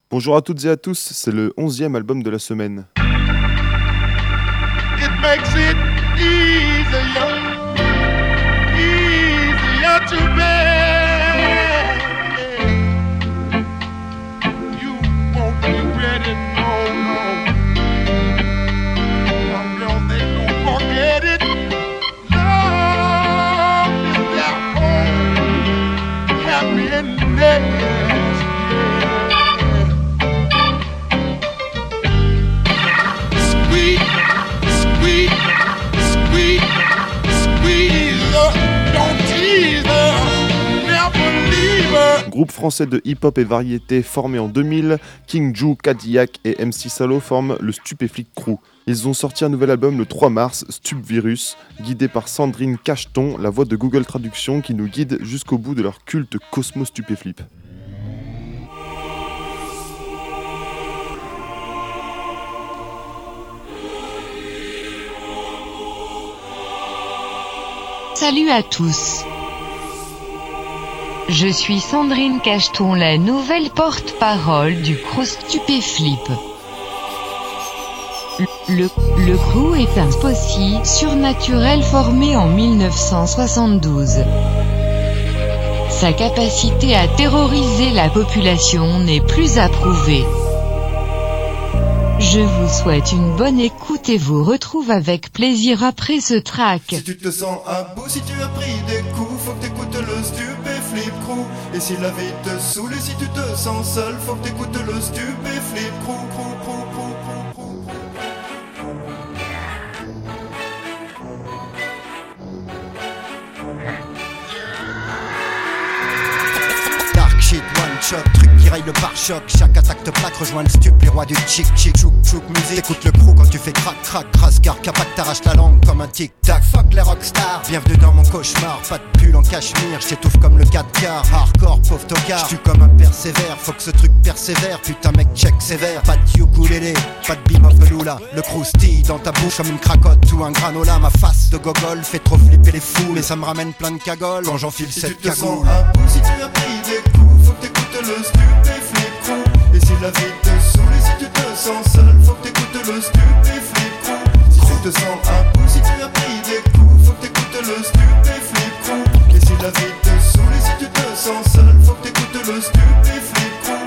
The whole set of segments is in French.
Bonjour à toutes et à tous, c'est le 11e album de la semaine. It makes it easier to bear. You won't regret it, no, no. Young girls, they don't forget it. Love is their home, happiness. Sweet, sweet, sweet, squeeze her, don't tease her, never leave her. Groupe français de hip-hop et variété formé en 2000, King Ju, Cadillac et MC Salo forment le Stupéflip Crew. Ils ont sorti un nouvel album le 3 mars, Stupvirus, guidé par Sandrine Cacheton, la voix de Google Traduction qui nous guide jusqu'au bout de leur culte Cosmo Stupéflip. Salut à tous. Je suis Sandrine Cacheton, la nouvelle porte-parole du crew Stupéflip. Le crew est un possi surnaturel formé en 1972. Sa capacité à terroriser la population n'est plus à prouver. Je vous souhaite une bonne écoute et vous retrouve avec plaisir après ce track. Si tu te sens à bout, si tu as pris des coups, faut que t'écoutes le Stupéflip Crew. Et si la vie te saoule et si tu te sens seul, faut que t'écoutes le Stupéflip Crew, crew, crew, crew, crew, crew. Dark shit, one shot, truc qui raye le pare-choc. Chaque attaque te plaque, rejoins le stup, les rois du chic chic. Chouk chouk musique, écoute le crew quand tu fais crac crac crasse. Car capac t'arrache la langue comme un tic tac. Fuck les rockstars, bienvenue dans mon cauchemar. Pas de pull en cachemire, j'étouffe comme le 4K. Hardcore, pauvre tocard, j'tue comme un persévère. Faut que ce truc persévère, putain mec check sévère. Pas de ukulélé, pas de bim là. Le croustille dans ta bouche comme une cracotte ou un granola. Ma face de gogol fait trop flipper les fous, mais ça me ramène plein de cagoles quand j'enfile cette cagoule. Si tu as pris des coups, faut que t'écoutes le Stupéflip Crew. Et si la vie te saoule et si tu te sens seul, faut que t'écoutes le Stupéflip Crew. Si tu te sens à bout, si tu as pris des coups, faut que t'écoutes le Stupéflip Crew. Et si la vie te saoule et si tu te sens seul, faut que t'écoutes le Stupéflip Crew.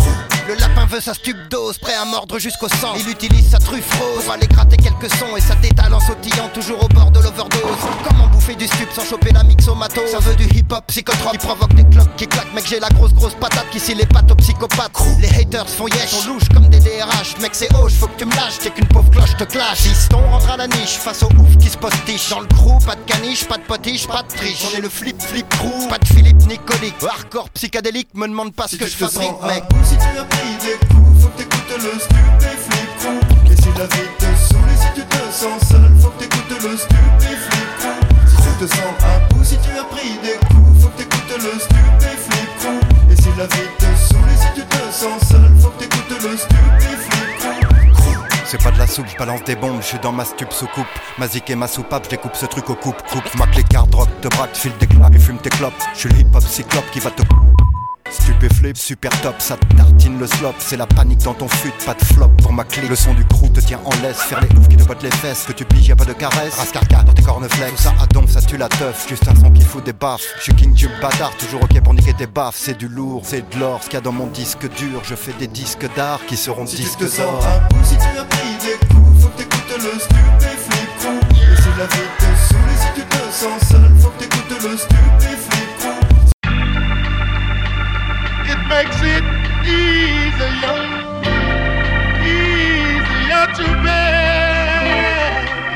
Le lapin veut sa stupdose, prêt à mordre jusqu'au sang. Il utilise sa truffe rose pour aller gratter quelques sons et sa détale en sautillant toujours au bord de l'overdose. Comment bouffer du stup sans choper la mixomato? Ça veut du hip-hop psychotrope qui provoque des cloques qui claquent. Mec j'ai la grosse patate qui scie les pattes aux psychopathes. Les haters font yesh, on louche comme des DRH. Mec c'est hoche, faut que tu me lâches, t'es qu'une pauvre cloche te clash. Fiston rentre à la niche face aux ouf qui se postiche. Dans le crew, pas de caniche, pas de potiche, pas de triche. On est le flip crew, pas de Philippe Nicolique. Hardcore psychédélique, me demande pas ce que je fabrique mec. Si tu as pris des coups, faut que t'écoutes le Stupéflip Crew. Et si la vie te saoule et si tu te sens seul, faut que t'écoutes le Stupéflip Crew. Si tu te sens à bout, si tu as pris des coups, faut que t'écoutes le Stupéflip Crew. Et si la vie te saoule et si tu te sens seul, faut que t'écoutes le Stupéflip Crew. C'est pas de la soupe, je balance des bombes, je suis dans ma stup sous coupe. Ma zik et ma soupape, je découpe ce truc au coupe. Ma clé card rock, te braque, file des claques et fume tes clopes. Je suis le hip-hop cyclope qui va te... Stupéflip, super top, ça te tartine le slop. C'est la panique dans ton fut, pas de flop pour ma clique. Le son du crew te tient en laisse, faire les oufs qui te bottent les fesses. Que tu piges, y'a pas de caresse, rascarca dans tes corneflex. Tout ça à donf, ça tue la teuf, juste un son qui fout des baffes. Je suis King Tube bâtard, toujours ok pour niquer tes baffes. C'est du lourd, c'est de l'or, ce qu'il y a dans mon disque dur. Je fais des disques d'art qui seront si disques tu te sens d'or. à bout, si tu as pris des coups, faut que t'écoutes le Stupéflip Crew. Et si la vie te saoule et si tu te sens seul, faut que t'écoutes le Stupéflip Crew. It makes it easier to bear.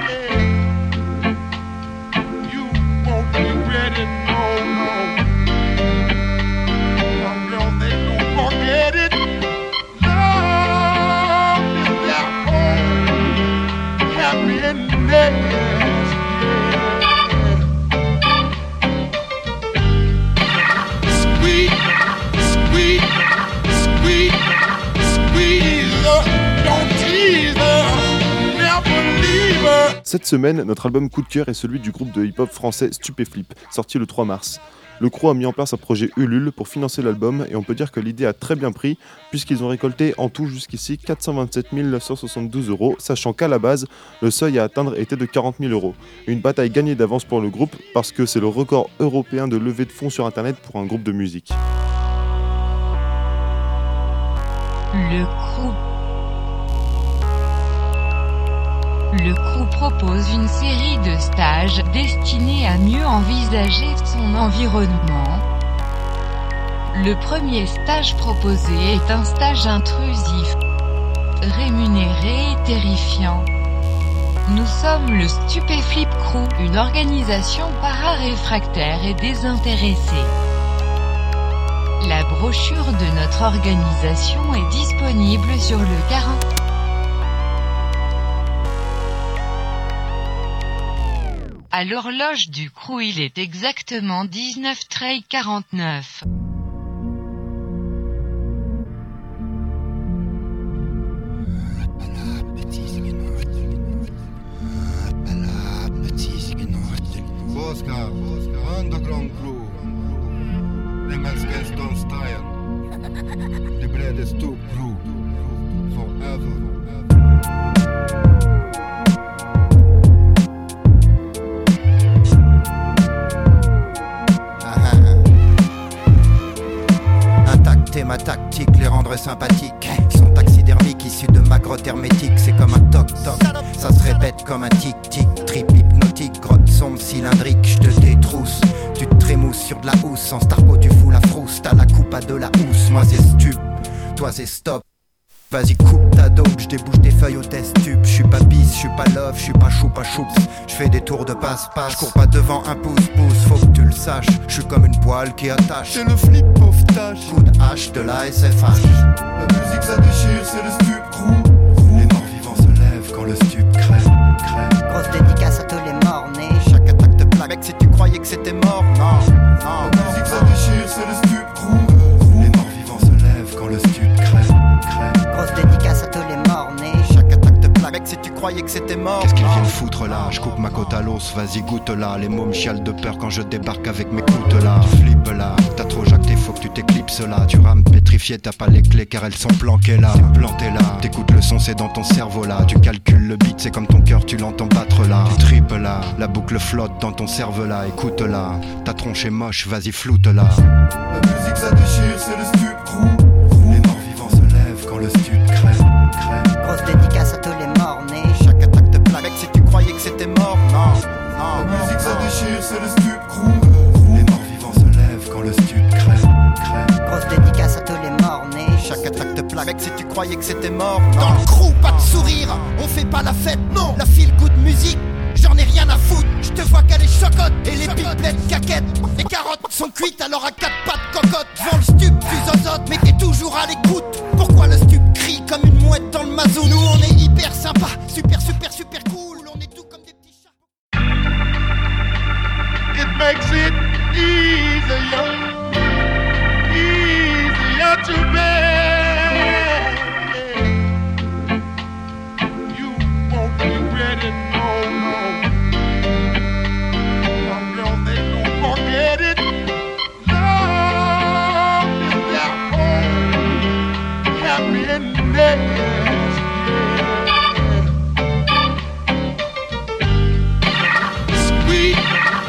You won't regret it, no, no. Young girls, they don't forget it. Love is their home, happiness. Sweet, sweet, sweet, squeeze her, don't tease her, never leave her. Cette semaine, notre album coup de cœur est celui du groupe de hip-hop français Stupéflip, sorti le 3 mars. Le crew a mis en place un projet Ulule pour financer l'album et on peut dire que l'idée a très bien pris puisqu'ils ont récolté en tout jusqu'ici 427 972 €, sachant qu'à la base, le seuil à atteindre était de 40 000 €. Une bataille gagnée d'avance pour le groupe parce que c'est le record européen de levée de fonds sur internet pour un groupe de musique. Le crew. Le crew propose une série de stages destinés à mieux envisager son environnement. Le premier stage proposé est un stage intrusif, rémunéré et terrifiant. Nous sommes le Stupéflip Crew, une organisation para-réfractaire et désintéressée. La brochure de notre organisation est disponible sur le Carin. À l'horloge du crew, il est exactement 19:49. Oscar, Underground Crew. Les Mexicains don't style. The greatest two crew. Forever. Intacter ma tactique, les rendre sympathiques. Ils sont taxidermiques issus de ma grotte hermétique. C'est comme un toc-toc, ça se répète comme un tic-tic. Trip hypnotique, grotte sombre, cylindrique. Je te détrousse, tu te trémousses sur de la housse. Sans starpo tu fous la frousse, t'as la coupe à de la housse. Moi c'est stup, toi c'est stop. Vas-y coupe ta dope, j'débouche des feuilles au test tube. J'suis pas bis, j'suis pas love, j'suis pas choupa choups. J'fais des tours de passe-passe, j'cours pas devant un pouce-pouce. Faut que tu le saches, j'suis comme une poêle qui attache. C'est le flip of tâche. Coup de hache de la SFH. La musique ça déchire, c'est le stup crew. Les morts vivants se lèvent quand le stup crève. Grosse dédicace à tous les morts nés. Chaque attaque te plaque. Mec si tu croyais que c'était mort, non. La musique ça déchire, c'est le stup crew. Les morts vivants se lèvent quand le stup crève. Grosse dédicace à tous les morts nés. Chaque attaque te plaque. Mec si tu croyais que c'était mort. Qu'est-ce qu'ils viennent foutre là? Je coupe ma côte à l'os, vas-y goûte là. Les mômes chialent de peur quand je débarque avec mes couteaux là. Tu flippes là, t'as trop jacté, faut que tu t'éclipses là. Tu rames pétrifié, t'as pas les clés car elles sont planquées là. T'es planté là, t'écoutes le son, c'est dans ton cerveau là. Tu calcules le beat, c'est comme ton cœur, tu l'entends battre là. Tu tripes là, la boucle flotte dans ton cerveau là. Écoute là, ta tronche est moche, vas-y floute là. La musique ça déchire, c'est le stup crew. Les morts vivants se lèvent quand le stup crève. Grosse dédicace à tous les morts nés. Chaque attaque te plaque. Mec si tu croyais que c'était mort, non. La musique ça déchire, c'est le stup crew. Les morts vivants se lèvent quand le stup crève. Grosse dédicace à tous les morts nés. Chaque attaque te plaque. Mec si tu croyais que c'était mort, non. Dans le crew, pas de sourire, on fait pas la fête, non. La feel good musique, j'en ai rien à foutre. Je te vois qu'elle est chocotte et les pipelettes caquettes. Les carottes sont cuites alors à 4 pattes cocotte. Devant le stup tu zozotes mais t'es toujours à l'écoute. Pourquoi le stup crie comme une mouette dans le mazout? Nous on est hyper sympa, super cool. On est tout comme des petits chats. It makes it easier to bear. You won't regret it, no. Some girls, they don't forget it. Love is their own happiness. Squeeze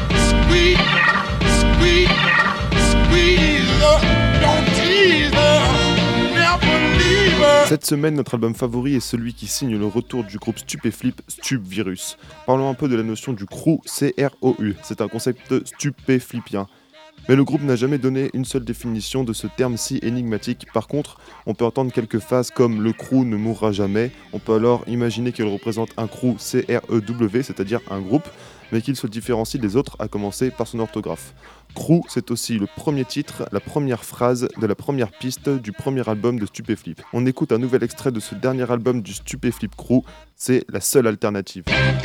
her, don't tease her, never leave her. Cette semaine, notre album favori est celui qui signe le retour du groupe Stupéflip, Stupvirus. Parlons un peu de la notion du crew, C-R-O-U. C'est un concept stupéflipien. Mais le groupe n'a jamais donné une seule définition de ce terme si énigmatique. Par contre, on peut entendre quelques phases comme « le crew ne mourra jamais ». On peut alors imaginer qu'il représente un crew C-R-E-W, c'est-à-dire un groupe, mais qu'il se différencie des autres, à commencer par son orthographe. Crew, c'est aussi le premier titre, la première phrase de la première piste du premier album de Stupéflip. On écoute un nouvel extrait de ce dernier album du Stupéflip Crew, c'est la seule alternative.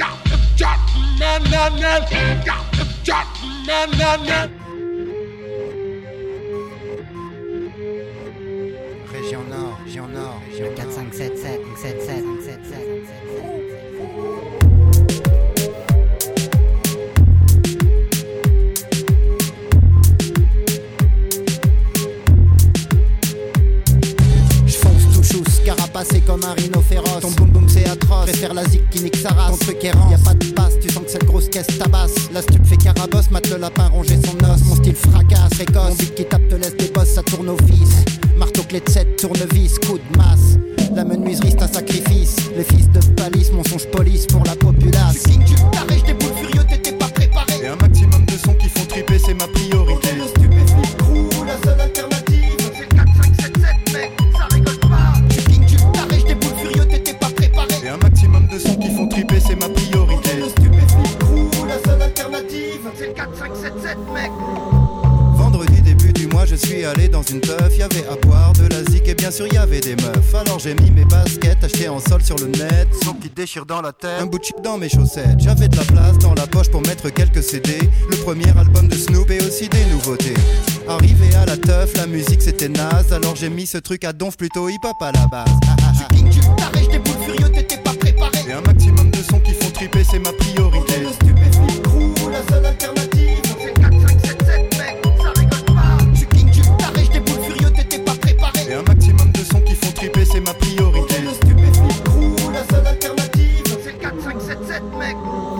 Région Nord, région 4, 5, 7, 7, 7, 7, 7, 7. passer comme un rhino féroce. Ton boum boum c'est atroce, préfère la zik qui nique sa race. Ton truc errant, y'a pas de passe, tu sens que cette grosse caisse tabasse. La stup fait carabosse, mate le lapin ronger son os. Mon style fracasse, précoce, mon beat qui tape te laisse des bosses, ça tourne au fils. Marteau clé de 7, tournevis, coup de masse. La menuiserie c'est un sacrifice. Les fils de Palice, mensonge police pour la populace. Tu king, tu taré, j'déboule furieux, t'étais pas préparé. Et un maximum de sons qui font triper, c'est ma priorité. Le stupéflip crew, la seule alternative. C'est 4, 5, 7, 7, mec, ça rigole pas. Tu king, tu taré, j'déboule furieux, t'étais pas préparé. Et un maximum de sons qui font triper, c'est ma priorité. Le stupéflip crew, la seule alternative. C'est 4, 5, 7, 7, mec. Vendredi début du mois je suis allé dans une teuf. Y'avait à boire de la zik et bien sûr y'avait des meufs. Alors j'ai mis mes baskets achetées en sol sur le net. Son qui déchire dans la tête, un bout de chip dans mes chaussettes. J'avais de la place dans la poche pour mettre quelques CD. Le premier album de Snoop et aussi des nouveautés. Arrivé à la teuf, la musique c'était naze. Alors j'ai mis ce truc à donf plutôt hip hop à la base. Tu king, tu taré, j'déboule furieux, t'étais pas préparé. Et un maximum de sons qui font triper, c'est ma priorité. Le stupéflip crew, la seule alternative. C'est 4, 5, 7, 7, mec, ça rigole pas. Tu king, tu taré, j'déboule furieux, t'étais pas préparé. Et un maximum de sons qui font triper, c'est ma priorité. Le stupéflip crew, la seule alternative. C'est 4, 5, 7, 7, mec.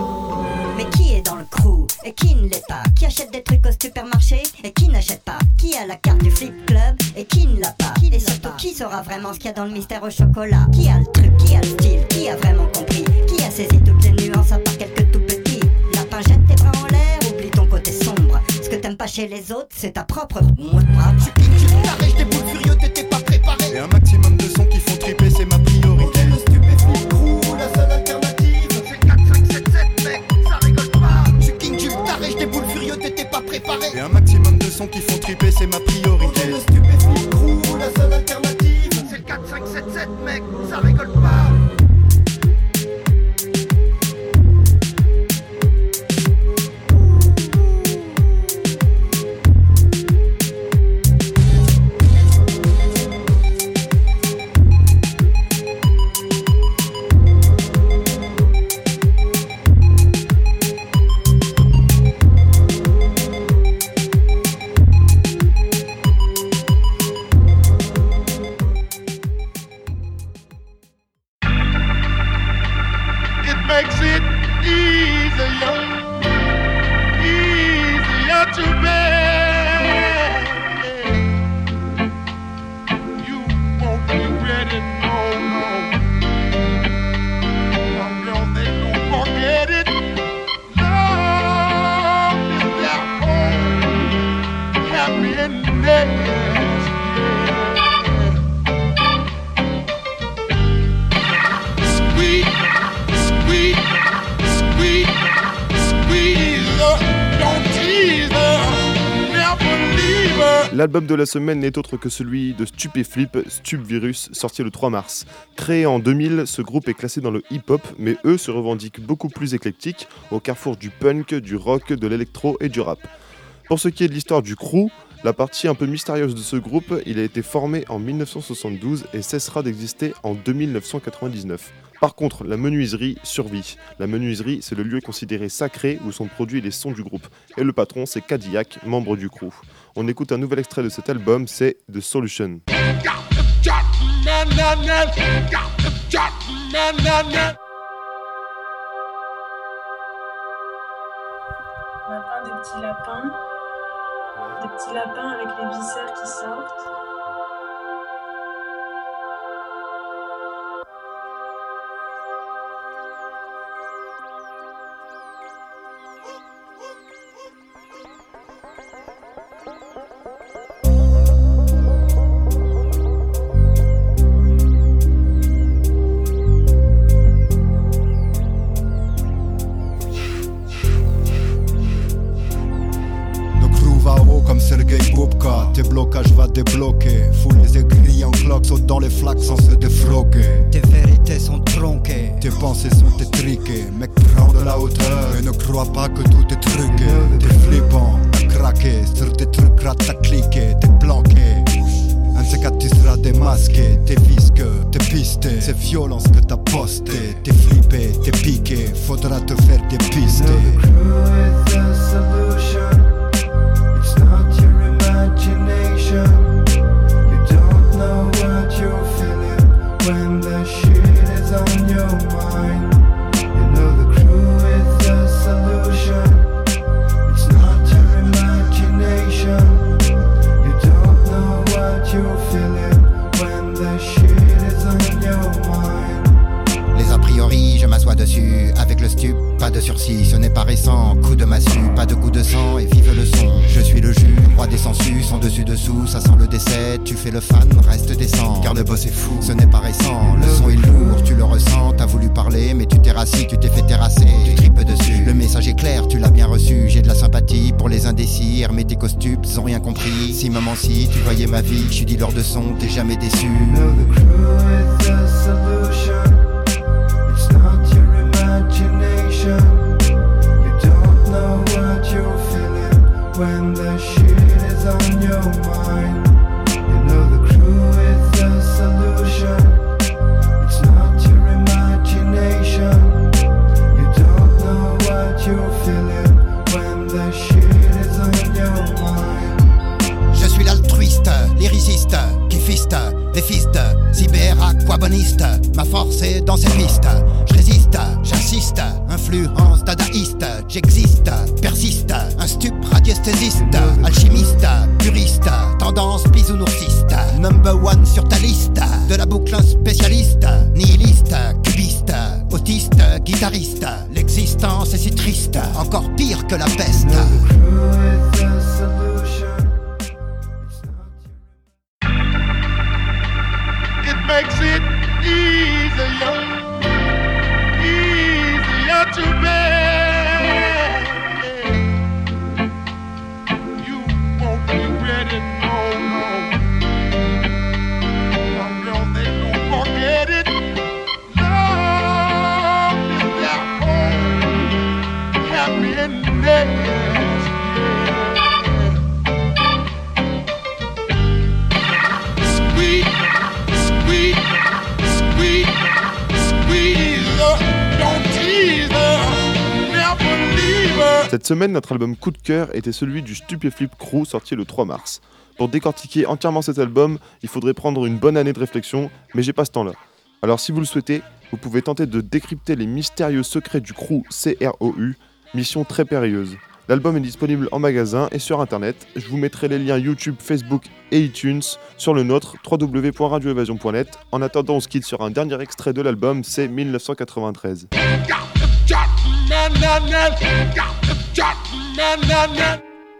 Mais qui est dans le crew et qui ne l'est pas? Qui achète des trucs au supermarché et qui n'achète pas? Qui a la carte du flip club et qui ne l'a pas? Et surtout qui saura vraiment ce qu'il y a dans le mystère au chocolat? Qui a le truc, qui a le style, qui a vraiment compris? Qui a saisi toutes les nuances à part quelques tout petits? Lapin, jette tes bras en l'air, oublie ton côté sombre. Ce que t'aimes pas chez les autres, c'est ta propre mot de bras. Tu king, tu taré, j'déboule furieux, t'étais pas préparé. Et un maximum de sons qui font triper, c'est ma priorité. Le stupéflip crew, la seule alternative. C'est 4, 5, 7, 7, mec, ça rigole pas. Tu king, tu taré, j'déboule furieux, t'étais pas préparé. Et un maximum de sons qui font triper, c'est ma priorité. Le stupéflip crew, la seule alternative. C'est 4, 5, 7, 7, mec, ça rigole pas. Makes it easier to bear. You won't regret it, no. Young girls, they don't forget it. Love is their own happiness. Sweet. L'album de la semaine n'est autre que celui de Stupéflip, Stupvirus, sorti le 3 mars. Créé en 2000, ce groupe est classé dans le hip-hop, mais eux se revendiquent beaucoup plus éclectiques, au carrefour du punk, du rock, de l'électro et du rap. Pour ce qui est de l'histoire du crew, la partie un peu mystérieuse de ce groupe, il a été formé en 1972 et cessera d'exister en 2999. Par contre, la menuiserie survit. La menuiserie, c'est le lieu considéré sacré où sont produits les sons du groupe. Et le patron, c'est Cadillac, membre du crew. On écoute un nouvel extrait de cet album, c'est The Solution. On a peint des petits lapins avec les viscères qui sortent. Tes blocages va débloquer. Fous les aigris en cloque, saute dans les flaques sans se défroquer. Tes vérités sont tronquées, tes pensées sont étriquées. Mec, prends de la hauteur et ne crois pas que tout est truqué. T'es flippant, t'as craqué sur des trucs rates, t'as cliqué, t'es planqué. Un de ces quatre tu seras démasqué, t'es visqueux, t'es pisté. C'est violent ce que t'as posté. T'es flippé, t'es piqué, faudra te faire dépister. You don't know what you're feeling when is on your mind. You know the crew is the solution. It's not your imagination. You don't know what you're feeling when the shit is on your mind. Les a priori, je m'assois dessus. Avec le stup, pas de sursis, ce n'est pas récent. Coup de massue, pas de goût de sang et vive le son. Je suis le jus, roi des sensus, son dessus-dessous, ça sent le décès. Tu fais le fan, reste décent. Car le boss est fou, ce n'est pas récent. Le son est lourd, tu le ressens. T'as voulu parler, mais tu t'es rassis, tu t'es fait terrasser. Tu tripes dessus, le message est clair, tu l'as bien reçu. J'ai de la sympathie pour les indécis. Hermétiques aux stupes, ils ont rien compris. Si maman, si tu voyais ma vie, je suis dealer de son, t'es jamais déçu. You know the crew is the solution. It's not your imagination. You don't know what you're feeling when the shit is on your mind. You know the crew is the solution. It's not your imagination. You don't know what you're feeling when the shit is on your mind. Je suis l'altruiste, lyriciste, kiffiste, défiste, cyber-aquaboniste. Ma force est dans ces pistes. Je résiste, j'insiste, influence dadaïste. J'existe, persiste, un stup radiesthésiste. Alchimiste, puriste, tendance bisounoursiste. Number one sur ta liste. De la boucle un spécialiste. Nihiliste, cubiste, autiste, guitariste. L'existence est si triste, encore pire que la peste. You know the crew is the solution. It makes it easier to bear. You won't regret it, no. Young girls, they don't forget it. Love is their own happiness. Sweet, sweet, sweet, squeeze. Don't tease her, never leave her. Cette semaine, notre album coup de cœur était celui du Stupéflip Crew sorti le 3 mars. Pour décortiquer entièrement cet album, il faudrait prendre une bonne année de réflexion, mais j'ai pas ce temps-là. Alors si vous le souhaitez, vous pouvez tenter de décrypter les mystérieux secrets du crew CROU, mission très périlleuse. L'album est disponible en magasin et sur internet. Je vous mettrai les liens YouTube, Facebook et iTunes sur le nôtre, www.radioevasion.net. En attendant, on se quitte sur un dernier extrait de l'album, c'est 1993. Got the jot, na na na. Got the jot, na na na.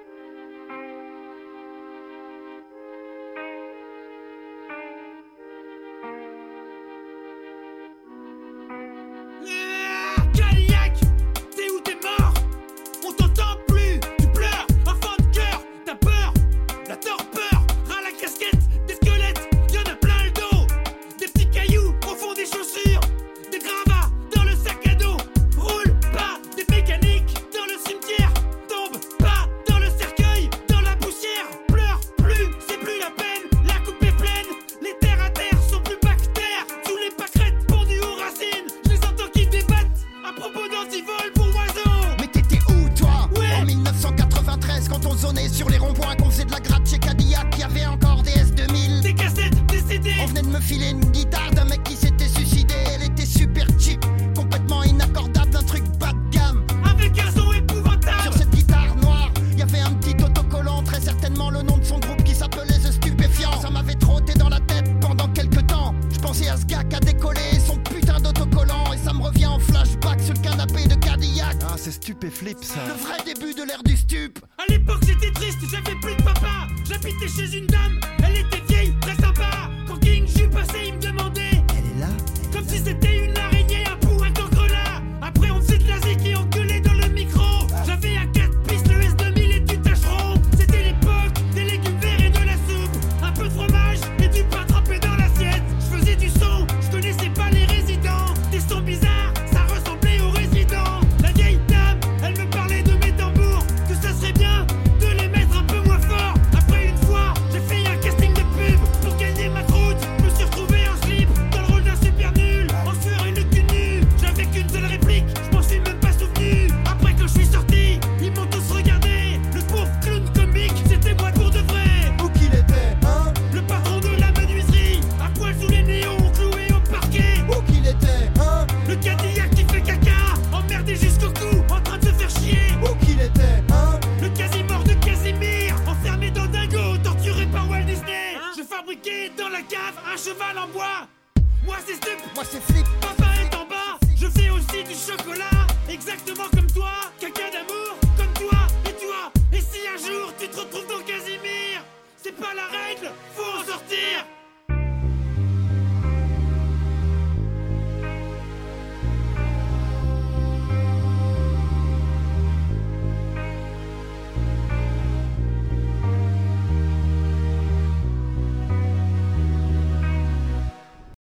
Cadillac, t'es où t'es mort? On t'entend plus, tu pleures, enfant de cœur, t'as peur, la torpeur, ras la casquette, des squelettes, y'en a plein le dos, des petits cailloux au fond des chaussures, des gravats dans le sac à dos, roule pas, des mécaniques dans le cimetière, tombe pas dans le cercueil, dans la poussière, pleure plus, c'est plus la peine, la coupe est pleine, les terres à terre sont plus bactères, sous les pâquerettes pendues aux racines, je les entends qui débattent à propos d'antivol pour oiseaux. Mais t'étais où toi? Ouais. En 1993 quand on zonait sur les ronds-points, qu'on faisait de la gratte chez Cadillac, y avait encore des S2000. Des cassettes, des CD. On venait de me filer une guitare d'un mec qui s'était suicidé. Elle était super cheap, complètement inaccordable, un truc bas de gamme. Avec un son épouvantable. Sur cette guitare noire, y avait un petit autocollant, très certainement le nom de son groupe qui s'appelait The Stupéfiant. Ça m'avait trotté dans la tête pendant quelques temps. Je pensais à ce gars qui a décollé son putain d'autocollant, et ça me revient en flashback sur le canapé de Cadillac. Ah, c'est Stupéflip ça. Le vrai début de l'ère du stup. À l'époque j'étais triste, j'avais plus de papa. J'habitais chez une dame, elle était vieille, très sympa. Quand King Ju passait, il me demandait, Elle est là. comme si c'était une araignée, un pou, un cancrelat. Après on faisait de la zik et on gueulait dans le micro. J'avais un 4 pistes, le S2000 et du tâcheron. C'était l'époque des légumes verts et de la soupe. Un peu de fromage et du pain trempé dans l'assiette. Je faisais du son, je connaissais pas les résidents. Des sons bizarres, ça ressemblait aux résidents. La vieille dame, elle me parlait de mes tambours, que ça serait bien de les mettre un peu moins fort. Après une fois, j'ai fait un casting de pub pour gagner ma croûte. Je me suis retrouvé fabriqué dans la cave un cheval en bois. Moi c'est Stup, Moi c'est Flip. papa est en bas. Je fais aussi du chocolat, exactement comme toi, caca d'amour.